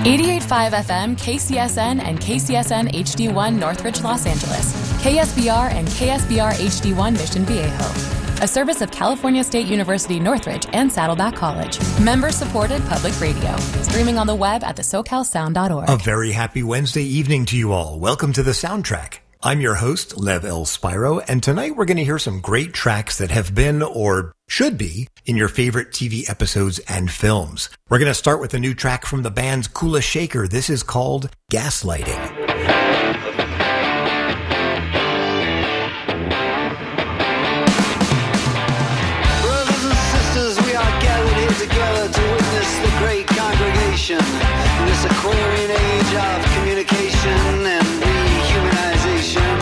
88.5 FM, KCSN, and KCSN HD1 Northridge, Los Angeles. KSBR and KSBR HD1 Mission Viejo. A service of California State University Northridge and Saddleback College. Member-supported public radio. Streaming on the web at thesocalsound.org. A very happy Wednesday evening to you all. Welcome to The Soundtrack. I'm your host, Lev L. Spiro, and tonight we're going to hear some great tracks that have been, or should be, in your favorite TV episodes and films. We're going to start with a new track from the band's Kula Shaker. This is called Gaslighting. Together to witness the great congregation in this Aquarian age of communication and rehumanization.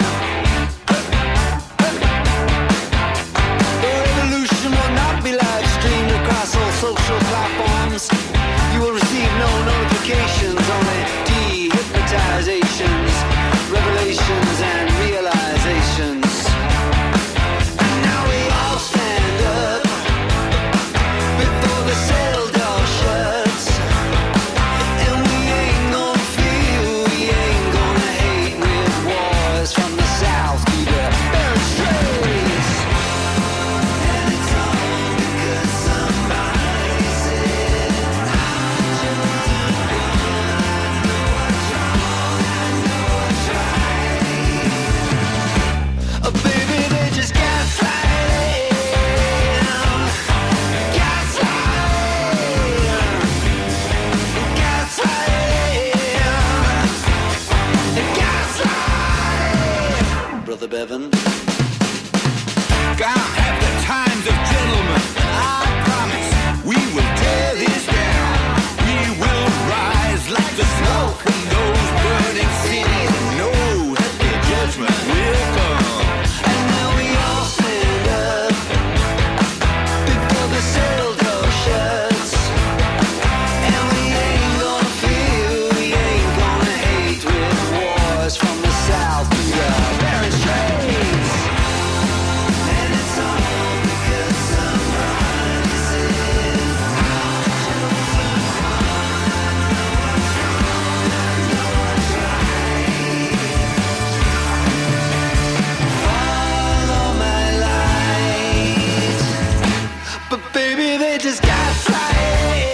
The revolution will not be live streamed across all social platforms. You will receive no notifications, only dehypnotizations, revelations and realizations. And now we all stand up before the cell door shuts, and we ain't gonna feel, we ain't gonna hate with wars from the south to the Bering Straits. And it's all because somebody said, I just know what's wrong, I know what's right. Oh baby, they just gaslighting. Brother Bevan. Gotta have the times of gentlemen. I promise we will tear this down. We will rise like the smoke in those burning cities and know that the judgment will come. And now we all stand up before the cell door shuts, and we ain't gonna feel, we ain't gonna hate with wars from the south to the Bering Straits. And it's all because somebody said, follow my light. But baby, they just gaslight.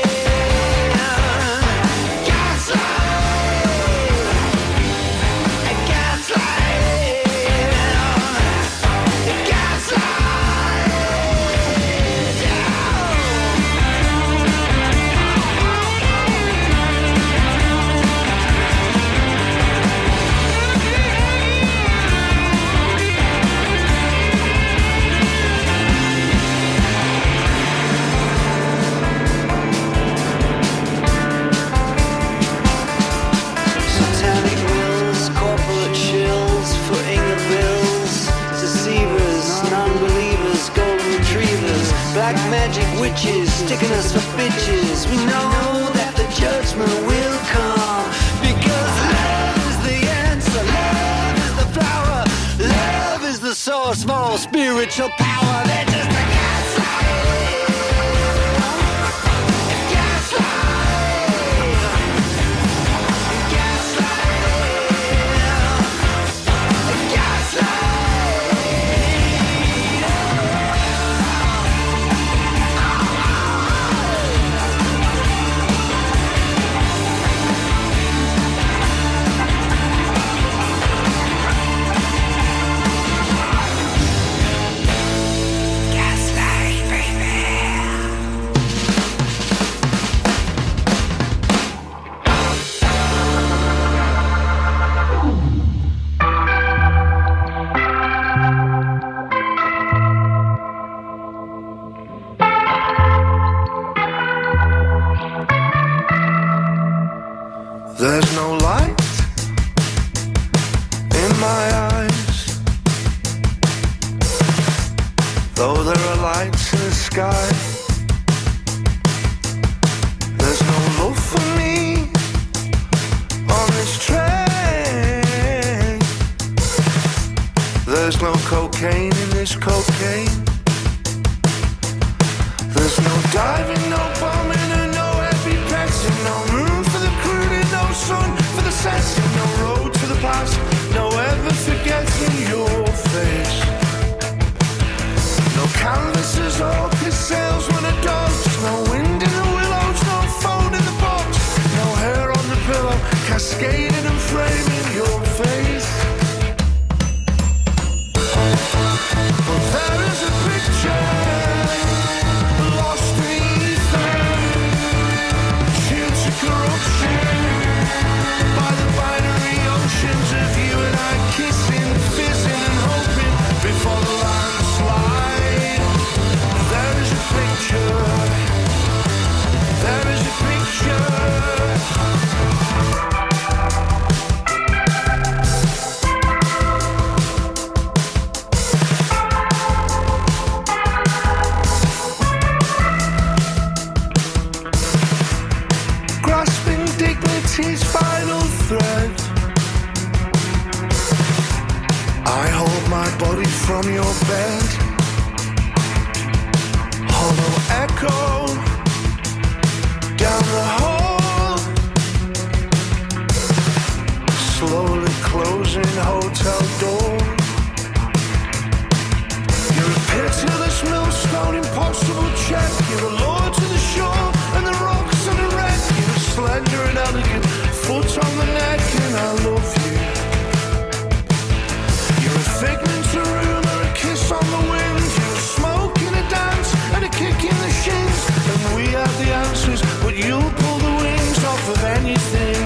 Satanic wills, corporate shills, footing the bills, deceivers, non-believers, golden retrievers, black magic witches, sticking us for bitches. We know that the judgment will come, because love is the answer, love is the flower, love is the source of all spiritual power. They're just a gaslight. There's no light in my eyes, though there are lights in the sky. There's no love for me on this train. There's no cocaine in this cocaine. There's no diving, no bombing, and no heavy pressing, no room for the crude orchid sails when it docks. No wind in the willows, no phone in the box. No hair on the pillow, cascading and framing your face. But there is a picture lost in ether, tuned to corruption by the binary oceans of you and I kissing, fizzing and hoping before the landslide. There is a picture. There is a picture. Grasping dignity's final thread, I hold my body from your bed. Hollow echo down the hall, slowly closing hotel door. You're a pitiless millstone, impossible check. You're a lure to the shore and the rocks and the wreck. You're a slender and elegant foot on the neck, and I love you. You're a figment of rumor, a kiss on the wind. You're a smoke in a dance and a kick in the shins. And we have the answers, but you'll pull the wings off of anything.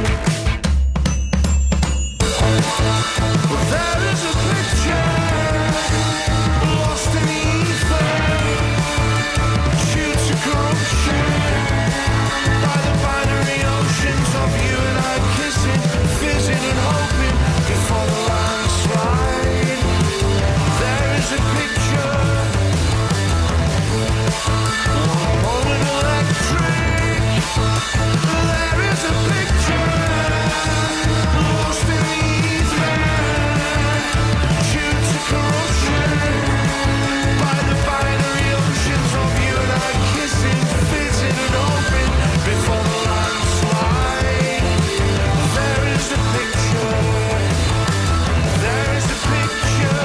But there is a picture lost in ether, due to corruption by the binary oceans of you and I kissing, fizzing and hoping before the landslide. There is a picture, one moment electric. There is a picture lost in ether, due to corruption by the binary oceans of you and I kissing, fizzing and hoping before the landslide. There is a picture. There is a picture.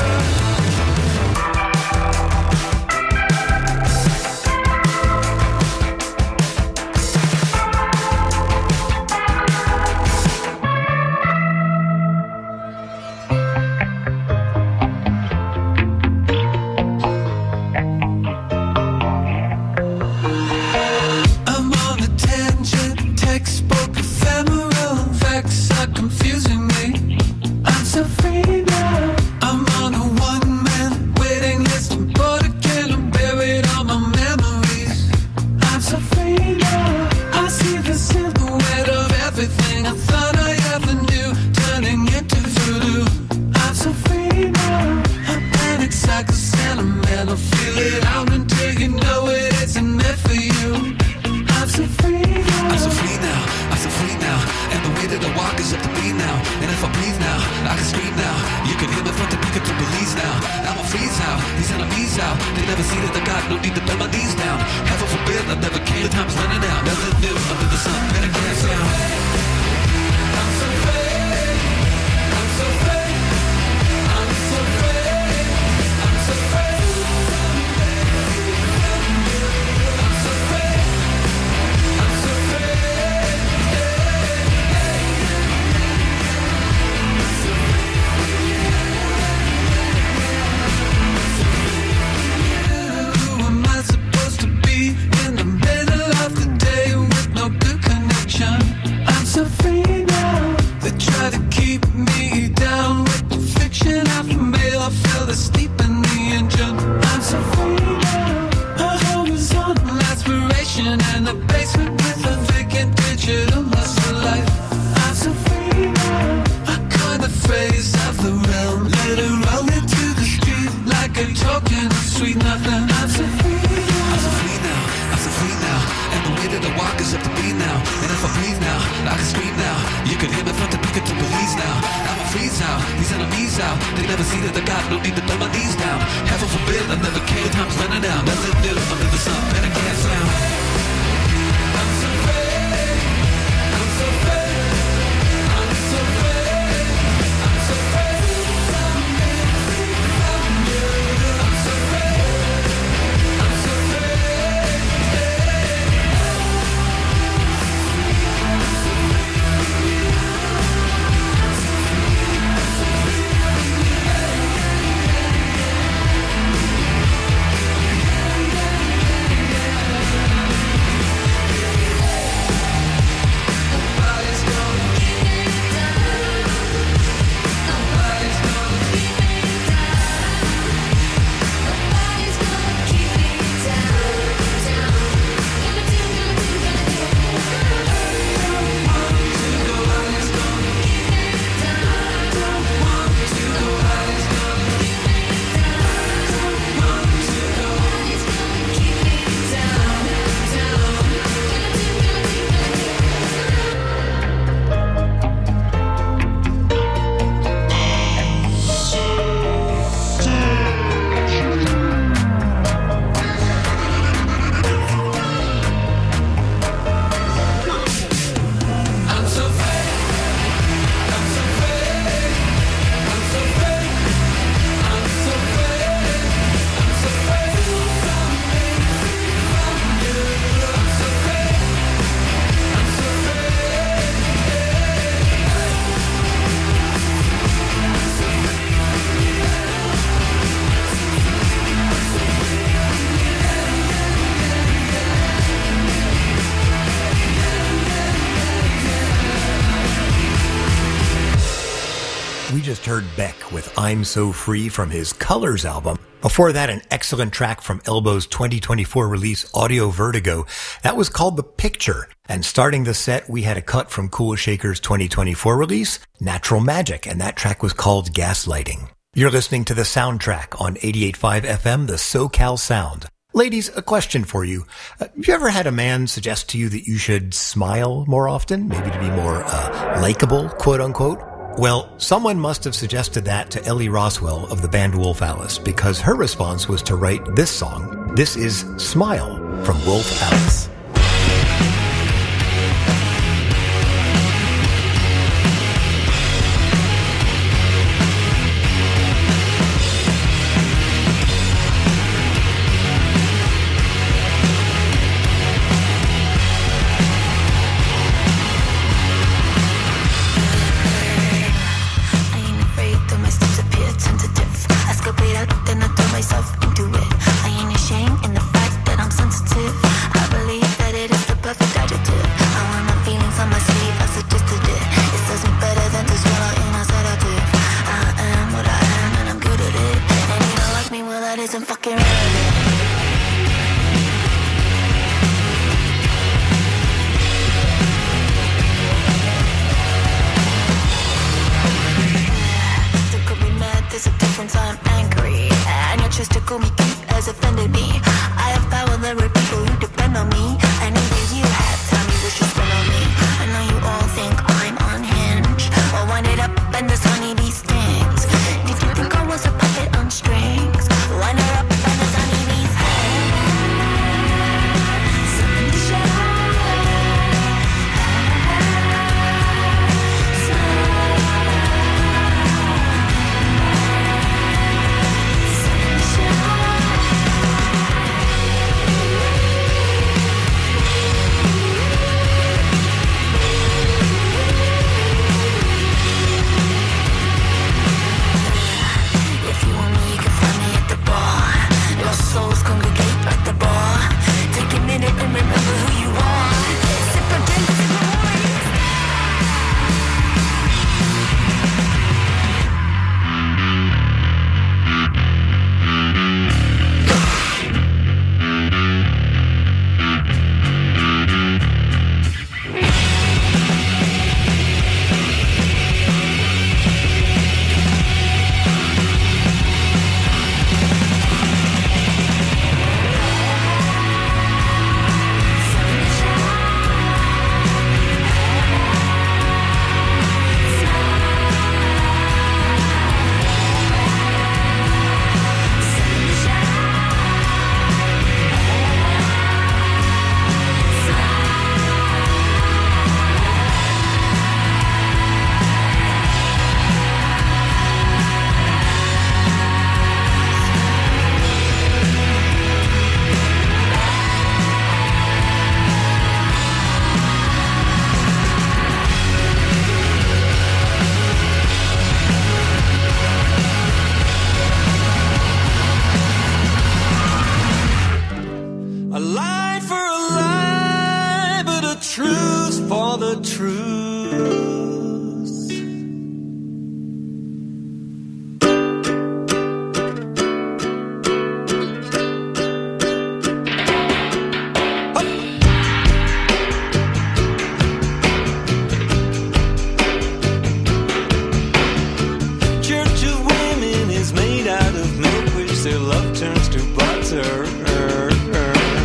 I'm on a tangent, textbook ephemeral. Facts are confusing me. I'm so free now. I'm on a one-man waiting list. I'm bored again. I'm buried all my memories. I'm so free now. I see the silhouette of everything I thought I ever knew, turning into voodoo. I'm so free now. I panic, psycho, sentimental. Feel it out until you know it isn't meant for you. I'm so free now. I'm so free now, I'm so free now. And the way that I walk is up to me now. And if I breathe now, I can scream now. You can hear me from the peak of the release now. I'm a freeze out, these enemies out. They never see that I got no need to bend my knees down. Heaven forbid, I never came. The time's running out. Nothing new under the sun, better can't sound. I'm so free. I'm so free. I'm so free. I'm so free. I'm so free. I'm so free. Who am I supposed to be in the middle of the day with no good connection? Beck with I'm So Free from his Colors album. Before that, an excellent track from Elbow's 2024 release Audio Vertigo. That was called The Picture. And starting the set, we had a cut from Cool Shaker's 2024 release, Natural Magic, and that track was called Gaslighting. You're listening to the Soundtrack on 88.5 FM, the SoCal Sound. Ladies, a question for you. Have you ever had a man suggest to you that you should smile more often? Maybe to be more likable, quote unquote? Well, someone must have suggested that to Ellie Roswell of the band Wolf Alice, because her response was to write this song. This is Smile from Wolf Alice.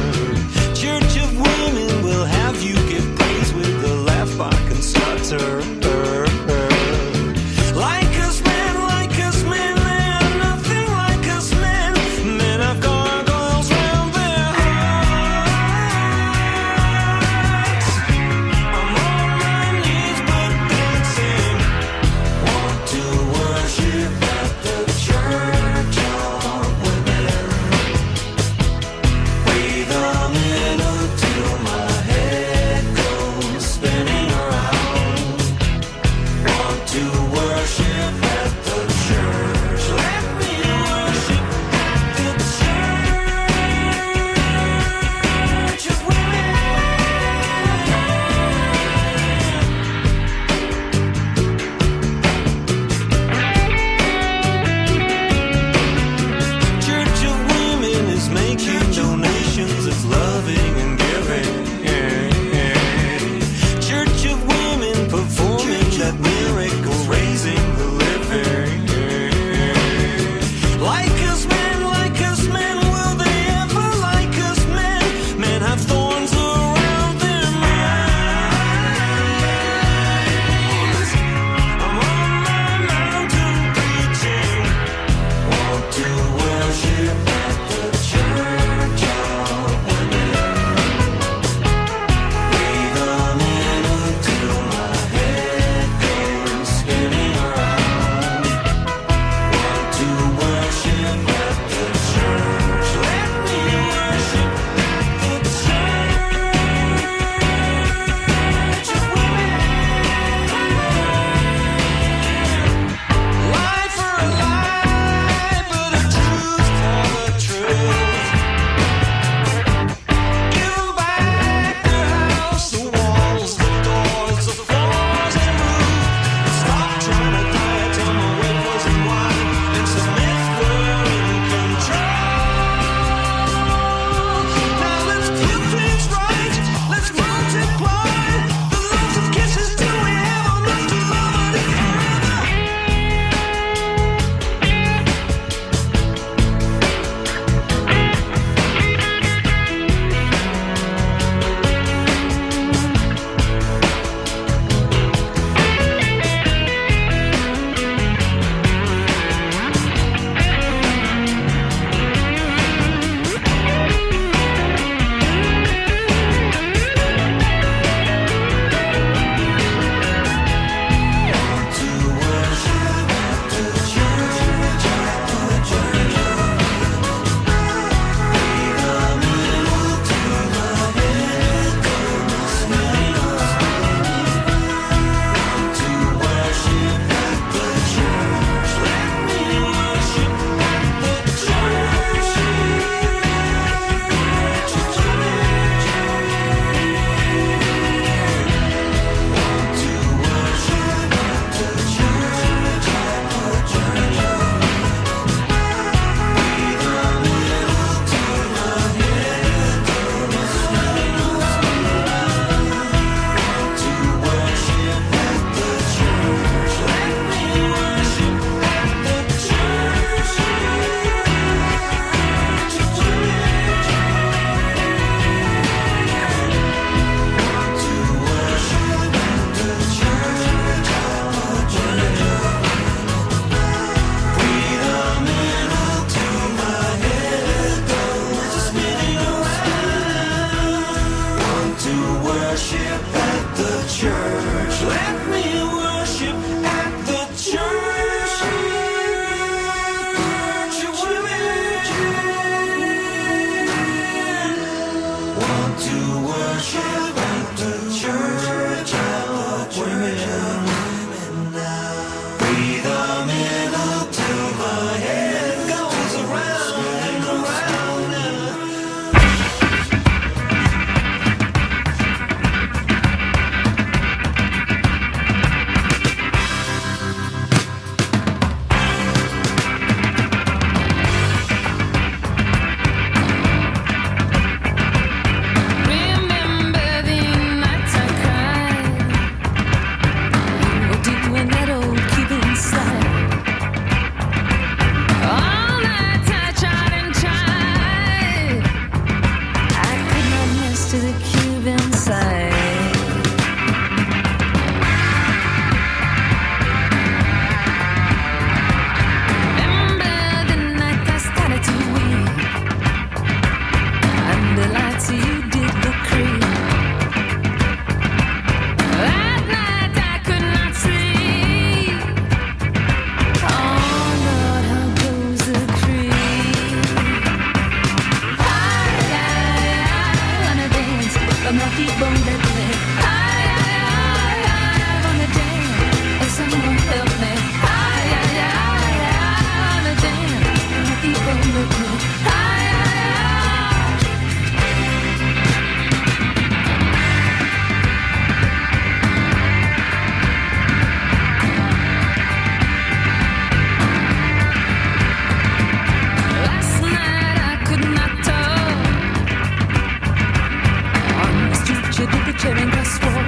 Church of Women will have you give praise with a laugh by consulter. worship at the church. Let me worship at the church. Women want to worship at the church of women. Breathe a minute till my head goes around and around. Remember the nights I cried. You were doing that old Cuban style. All night I tried and tried. I could not master the Cuban side. Remember the night I started to weep. Under lights you did the creep. That night I could not sleep. Oh Lord, how goes the creep? I wanna dance, but my feet won't let me. I wanna dance, but someone help me. I wanna dance, but my feet won't let me. Last night I could not talk. On the street you did the Charing Cross walk.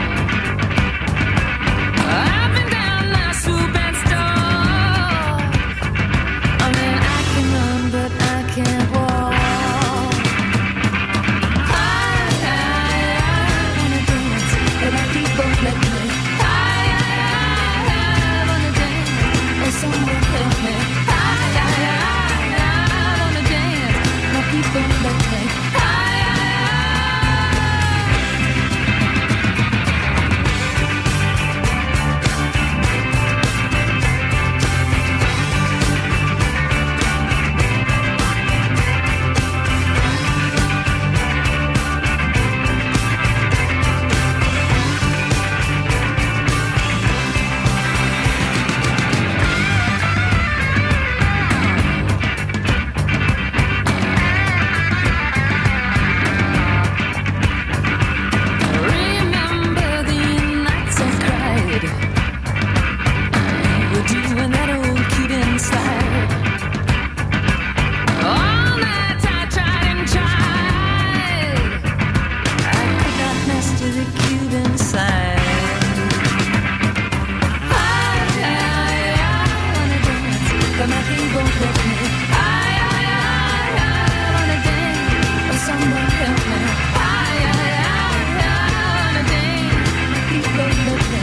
Up and down I swoop and stalk. I mean I can run but I can't walk. I wanna dance but my feet won't let me. I wanna dance but someone help me. I wanna dance, my feet won't let me. Remember the nights I cried. You were doing that old Cuban style. All night I tried and tried. I could not master the Cuban side. I wanna dance, but my feet won't let me. I wanna dance, but someone help me. I wanna dance, my feet won't let me.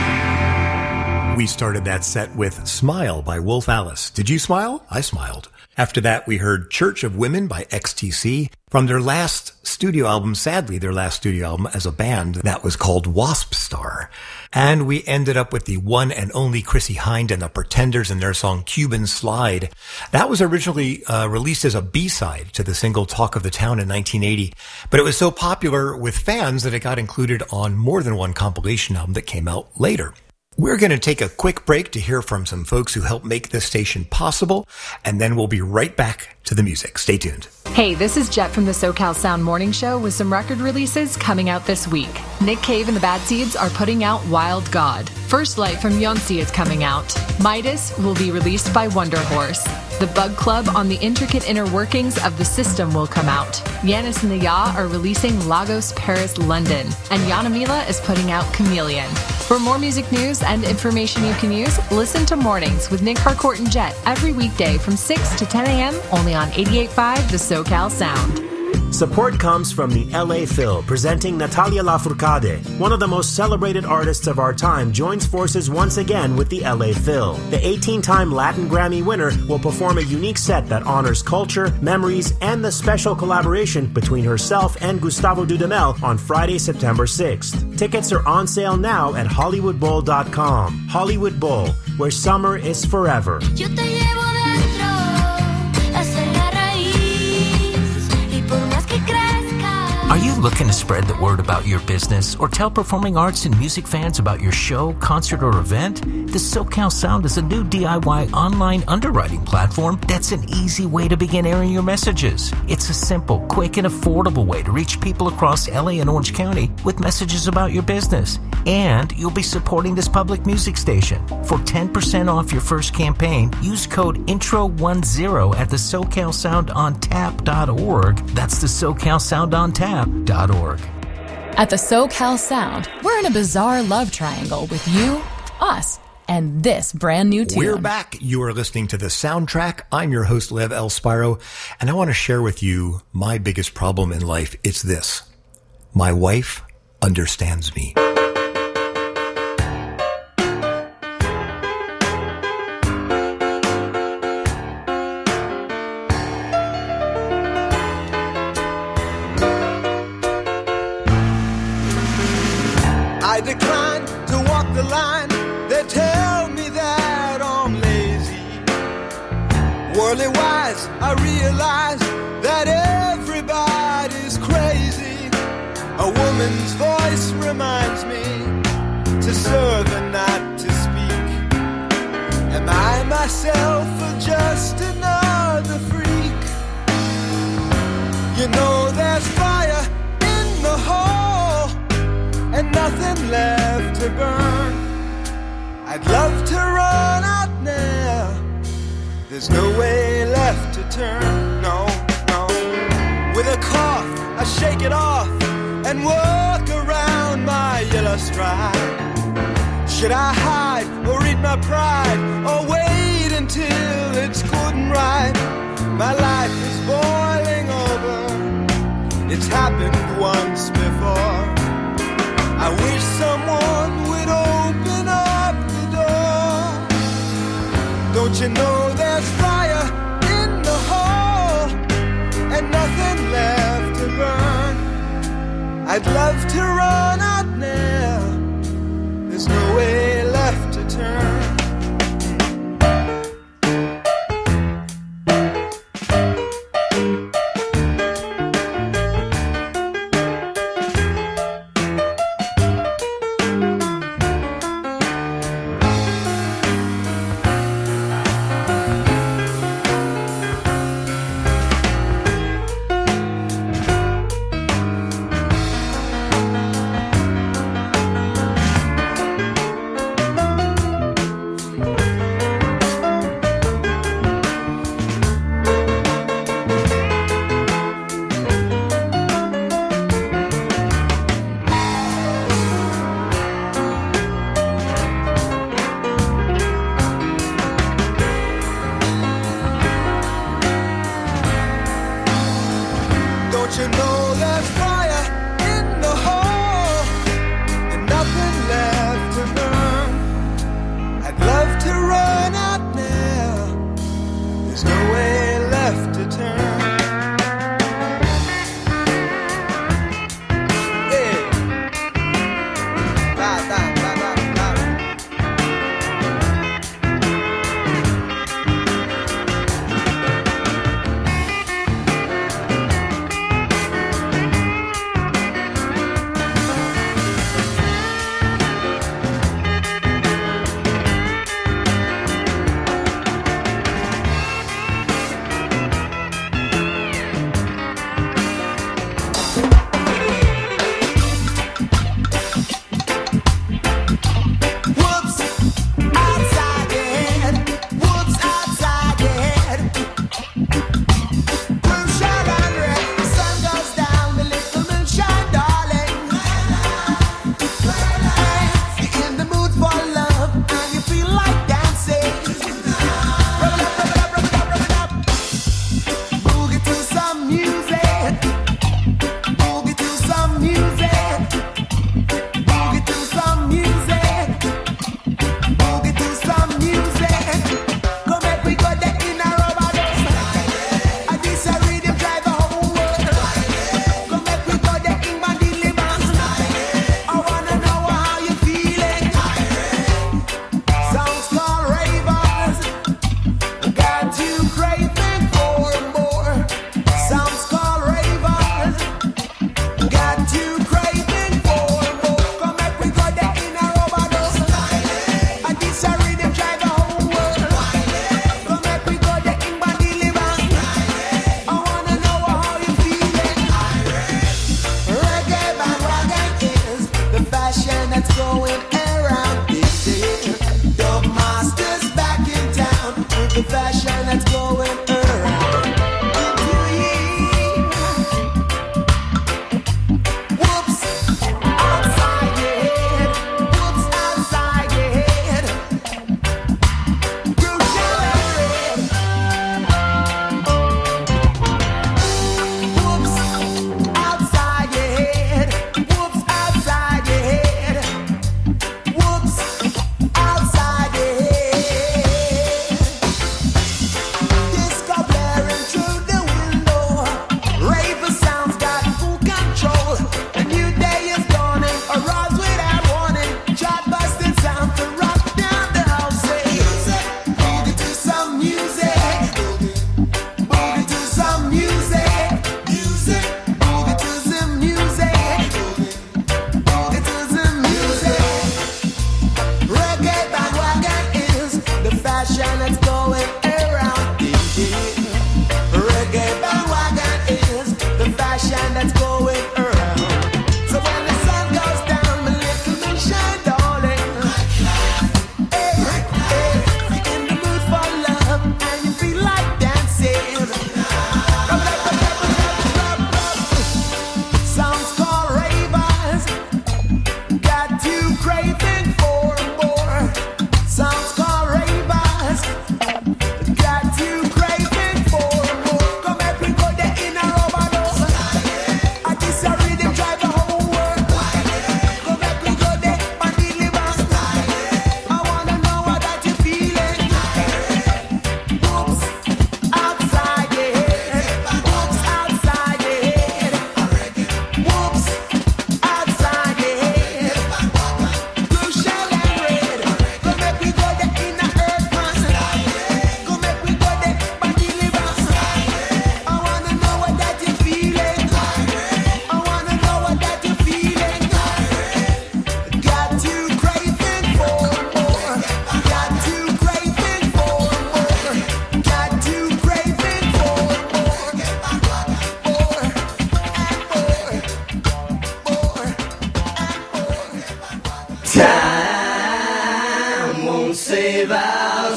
We started that set with Smile by Wolf Alice. Did you smile? I smiled. After that, we heard Church of Women by XTC from their last studio album, sadly, their last studio album as a band that was called Wasp Star. And we ended up with the one and only Chrissie Hynde and the Pretenders and their song Cuban Slide. That was originally released as a B-side to the single Talk of the Town in 1980, but it was so popular with fans that it got included on more than one compilation album that came out later. We're going to take a quick break to hear from some folks who helped make this station possible, and then we'll be right back to the music. Stay tuned. Hey, this is Jet from the SoCal Sound Morning Show with some record releases coming out this week. Nick Cave and the Bad Seeds are putting out Wild God. First Light from Beyoncé is coming out. Midas will be released by Wonder Horse. The Bug Club on the intricate inner workings of the system will come out. Yanis and the Ya are releasing Lagos, Paris, London. And Yana Mila is putting out Chameleon. For more music news and information you can use, listen to Mornings with Nick Harcourt and Jet every weekday from 6 to 10 a.m. only on 88.5 The SoCal Sound. Support comes from the LA Phil, presenting Natalia Lafourcade. One of the most celebrated artists of our time joins forces once again with the LA Phil. The 18-time Latin Grammy winner will perform a unique set that honors culture, memories, and the special collaboration between herself and Gustavo Dudamel on Friday, September 6th. Tickets are on sale now at HollywoodBowl.com. Hollywood Bowl, where summer is forever. Yo te llevo dentro, esa es la raíz, y por más que crezca. Are you looking to spread the word about your business or tell performing arts and music fans about your show, concert, or event? The SoCal Sound is a new DIY online underwriting platform that's an easy way to begin airing your messages. It's a simple, quick, and affordable way to reach people across LA and Orange County with messages about your business. And you'll be supporting this public music station. For 10% off your first campaign, use code INTRO10 at the SoCalSoundOnTap.org. That's the SoCalSoundOnTap.org. At the SoCal Sound, we're in a bizarre love triangle with you, us, and this brand new tune. We're back. You are listening to The Soundtrack. I'm your host, Lev L. Spiro, and I want to share with you my biggest problem in life. It's this. My wife understands me. I decline to walk the line. They tell me that I'm lazy. Worldly wise, I realize that everybody's crazy. A woman's voice reminds me to serve and not to speak. Am I myself or just another freak? You know there's fire in the hole and nothing left to burn. I'd love to run out now. There's no way left to turn. No, no. With a cough, I shake it off and walk around my yellow stride. Should I hide or eat my pride or wait until it's good and right? My life is boiling over. It's happened once before. I wish someone would open up the door. Don't you know there's fire in the hole and nothing left to burn? I'd love to run out now. There's no way left to turn. There's no way left.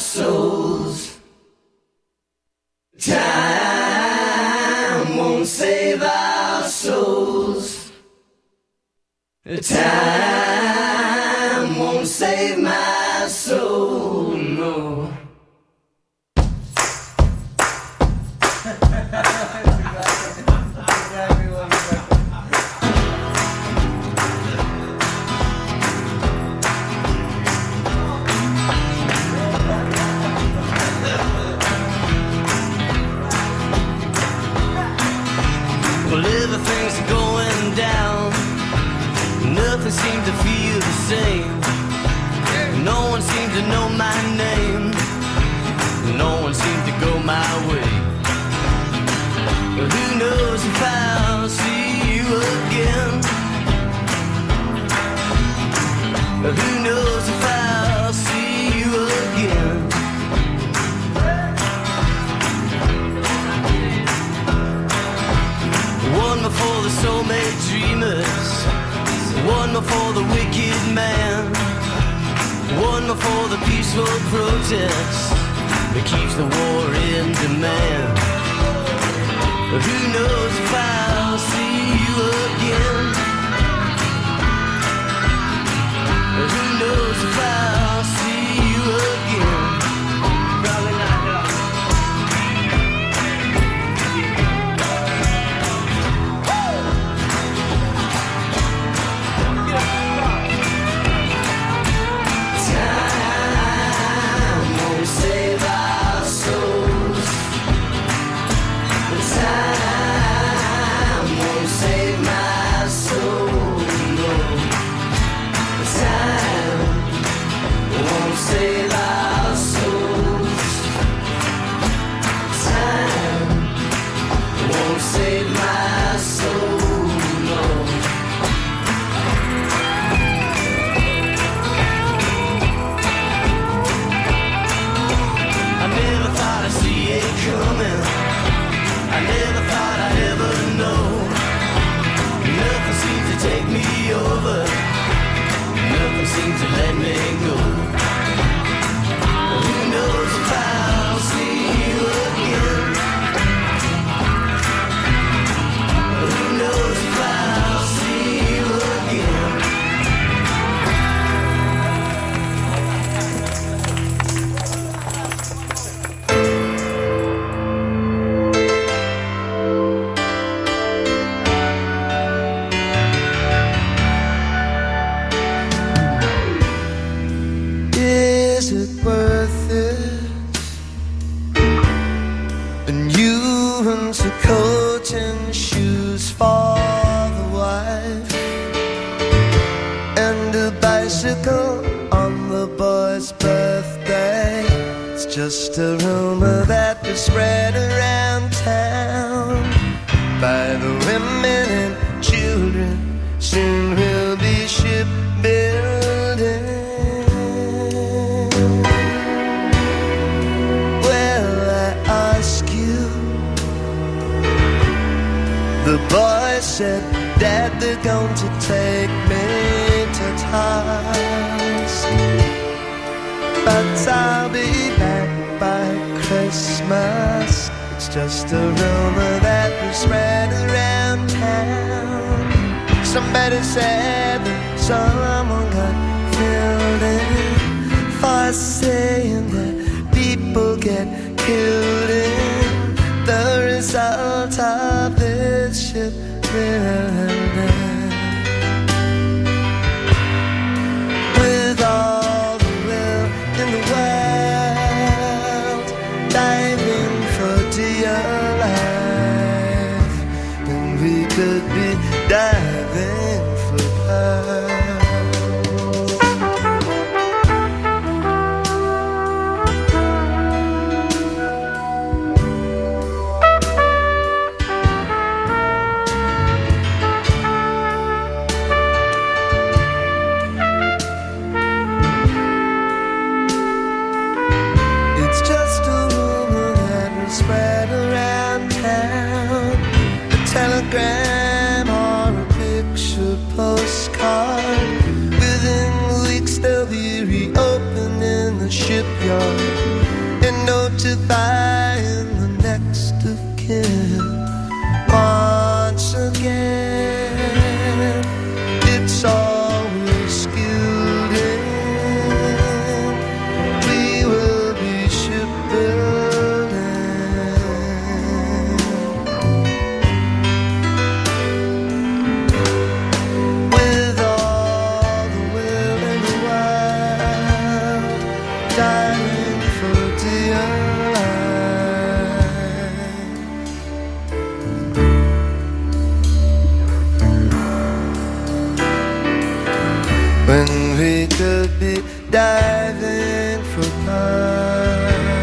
souls. Time won't save our souls. Time won't save my soul, no. Well, everything's going down. Nothing seems to feel the same. No one seems to know my name. No one seems to go my way. Who knows if I'll see you again? Who knows if I'll see you again? One before the soulmate dreamers, one before the wicked man, one before the peaceful protest that keeps the war in demand. Who knows if I'll see you again? Who knows if I'll see you again? Probably not. Time won't save our souls. Time won't save my soul, no. Time won't save our souls. Time won't save my soul, no. I never thought I'd see it coming. I never thought I'd ever know. Nothing seemed to take me over. Nothing seemed to let me go. Who knows if I'll see you again? Who knows if I'll see you again? Is it worth it? And you into coat and shoes for the wife, and a bicycle on the boy's birthday. It's just a rumor that was spread around town by the women and children. Soon we'll be shipbuilding. Well, I ask you, the boy said, Dad, they're going to take me to task, but I'll be back by Christmas. It's just a rumor that was spread around town. Somebody said that someone got killed in for saying that people get killed in the result of this ship building. With all the will in the world, diving for dear life, and we could be diving for pearls. It's just a rumor that was spread around town, a telegram or a picture postcard. Within weeks they'll be reopened in the shipyard. notifying the next of kin once again. It's always skilled in. We will be shipbuilding with all the will in the wild, diving for dear life. When we could be diving for Mars.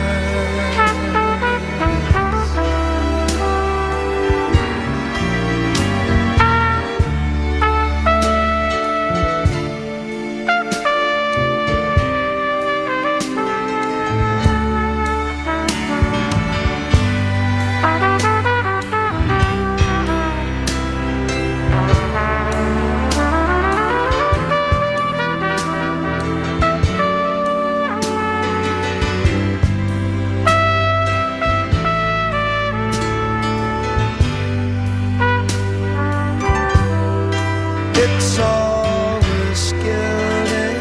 It's always skilled in.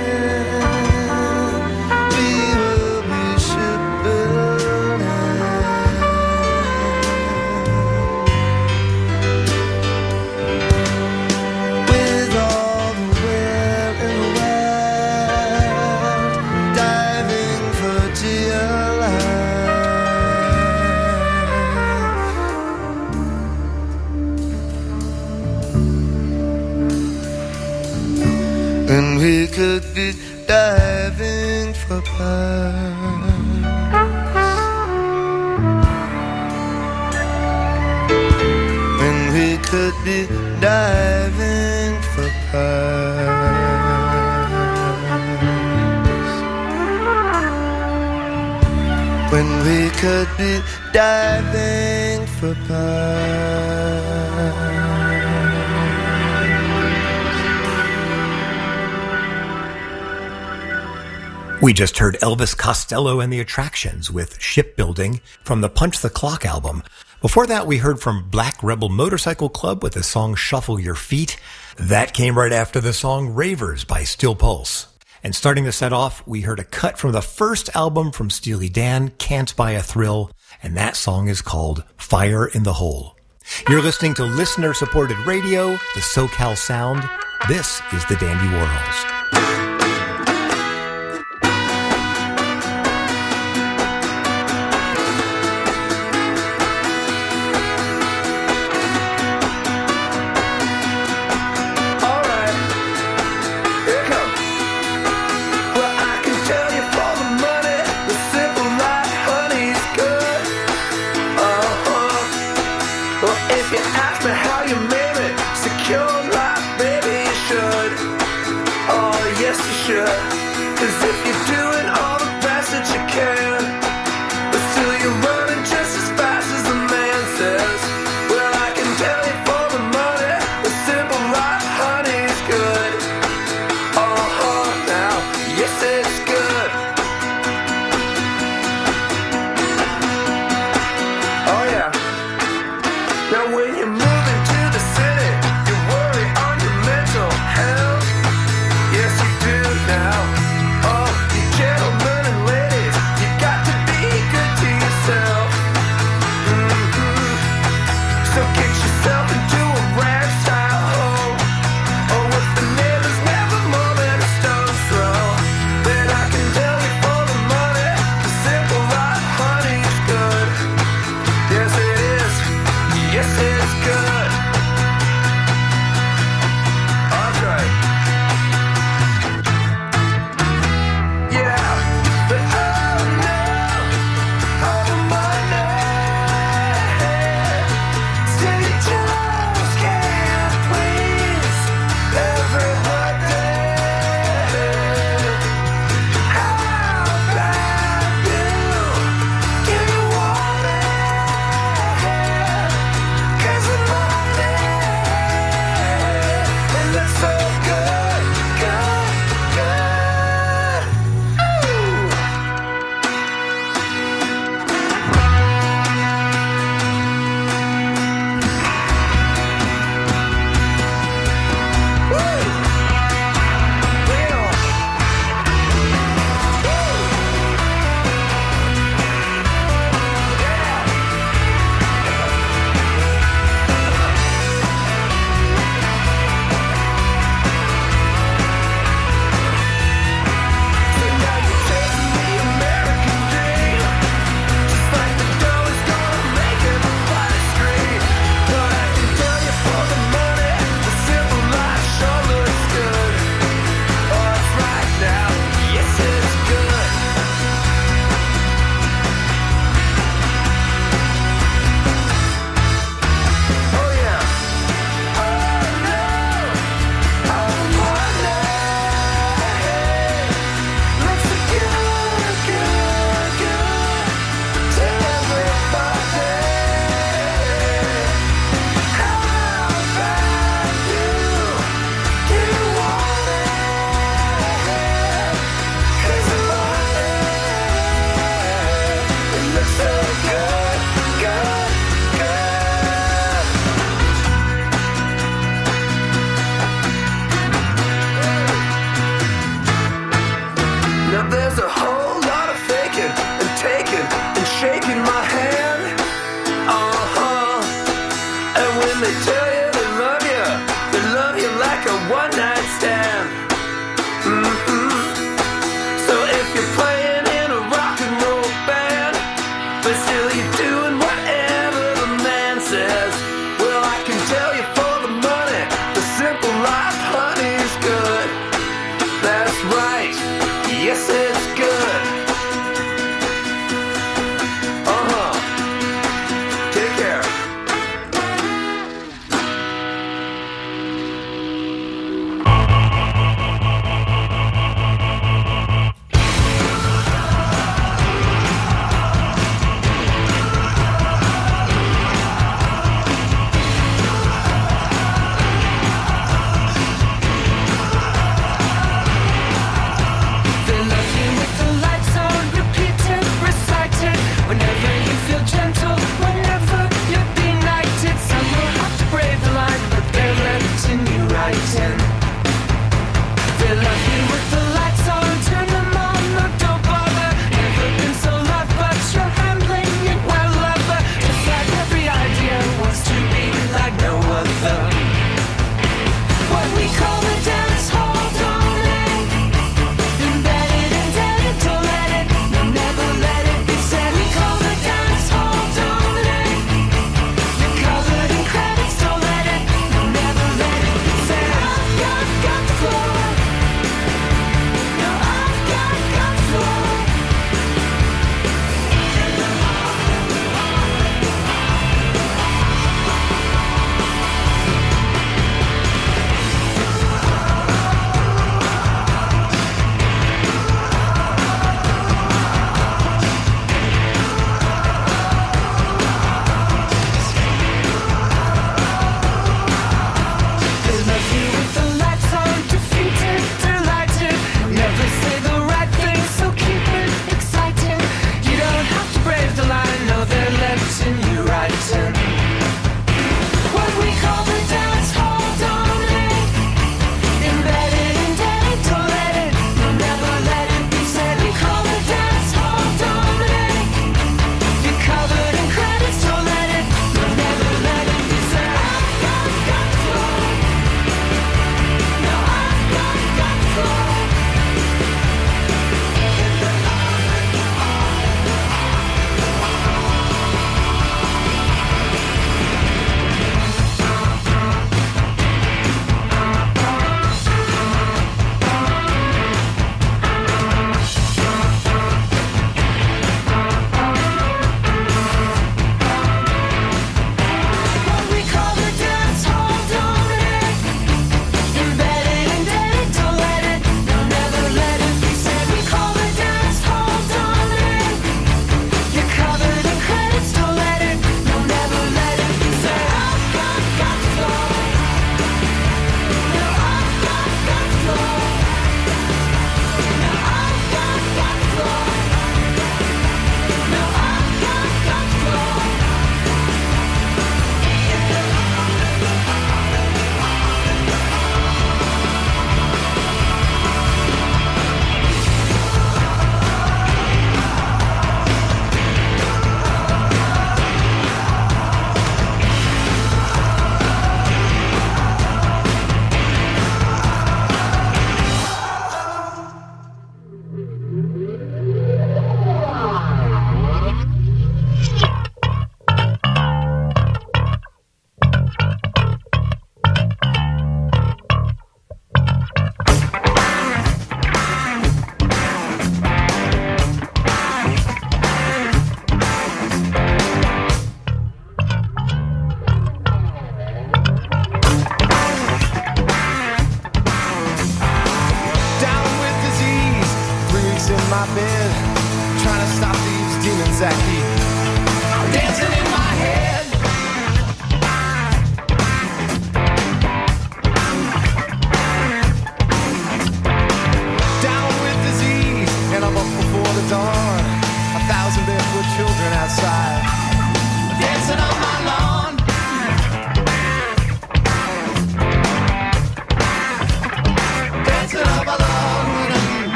We will be shipbuilding with all the will in the world, diving for dear life. And we could be diving for Mars. When we could be diving for Mars. When we could be diving for Mars. We just heard Elvis Costello and the Attractions with Shipbuilding from the Punch the Clock album. Before that, we heard from Black Rebel Motorcycle Club with the song Shuffle Your Feet. That came right after the song Ravers by Steel Pulse. And starting the set off, we heard a cut from the first album from Steely Dan, Can't Buy a Thrill, and that song is called Fire in the Hole. You're listening to listener-supported radio, the SoCal Sound. This is the Dandy Warhols. Oh when they tell you they love you like a one-night stand. So if you're playing in a rock and roll band, but still you're doing whatever the man says, well, I can tell you for the money, the simple life, honey's good. That's right, yes, it's good. Take care.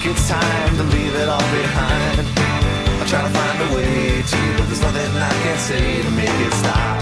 it's time to leave it all behind, I try to find a way to, but there's nothing I can say to make it stop.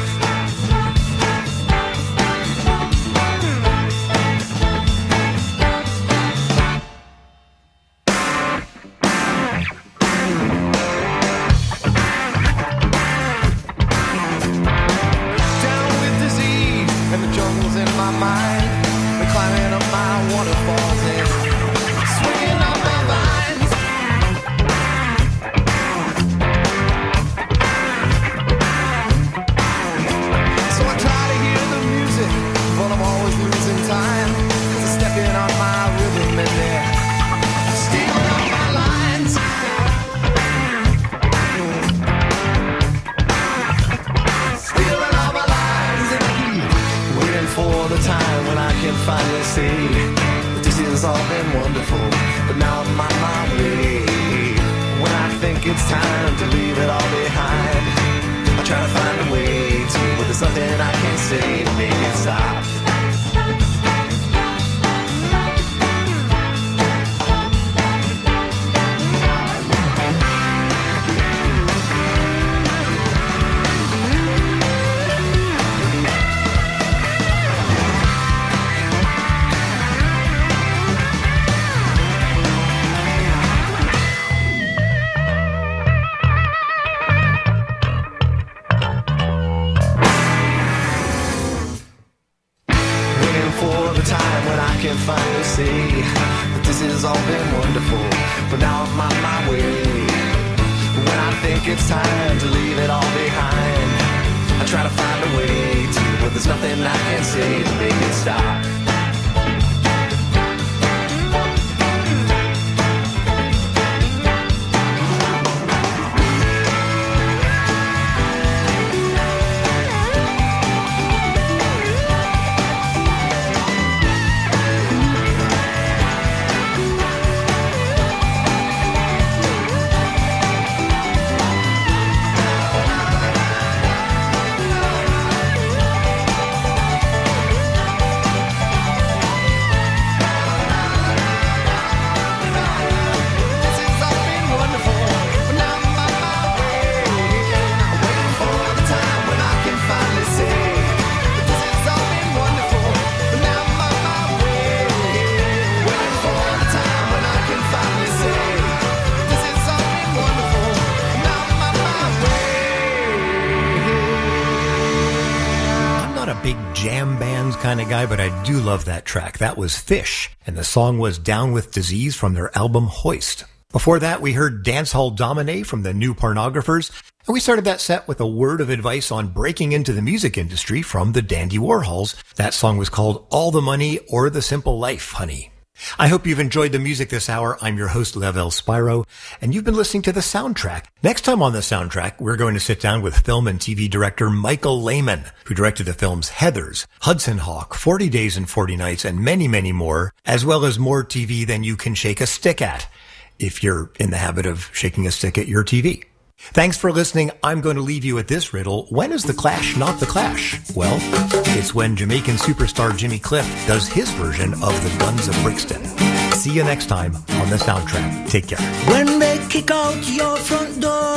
Kind of guy, but I do love that track. That was Fish, and the song was Down with Disease from their album Hoist. Before that, we heard Dancehall Domine from the New Pornographers, and we started that set with a word of advice on breaking into the music industry from the Dandy Warhols. That song was called All the Money or the Simple Life, Honey. I hope you've enjoyed the music this hour. I'm your host, Lev L. Spyro, and you've been listening to The Soundtrack. Next time on The Soundtrack, we're going to sit down with film and TV director Michael Lehman, who directed the films Heathers, Hudson Hawk, 40 Days and 40 Nights, and many, many more, as well as more TV than you can shake a stick at, if you're in the habit of shaking a stick at your TV. Thanks for listening. I'm going to leave you with this riddle. When is the Clash not the Clash? Well, it's when Jamaican superstar Jimmy Cliff does his version of the Guns of Brixton. See you next time on The Soundtrack. Take care. When they kick out your front door,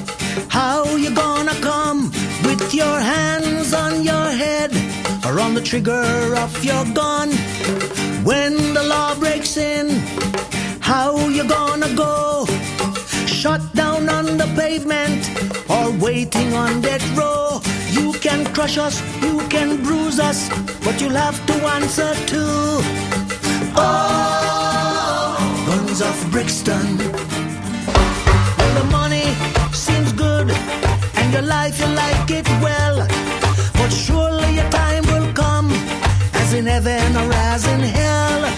how you gonna come with your hands on your head or on the trigger of your gun? When the law breaks in, how you gonna go? Shut down on the pavement or waiting on death row. You can crush us, you can bruise us, but you'll have to answer to oh, Guns of Brixton. Well, the money seems good and your life you like it well, but surely your time will come, as in heaven or as in hell.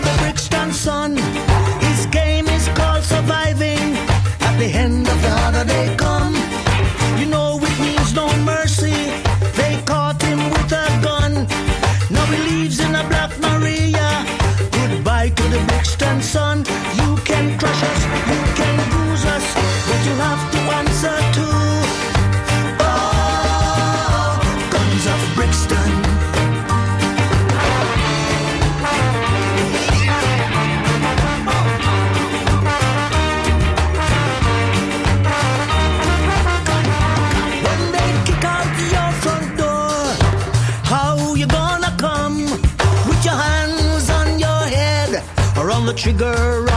His game is called surviving. At the end of the other the trigger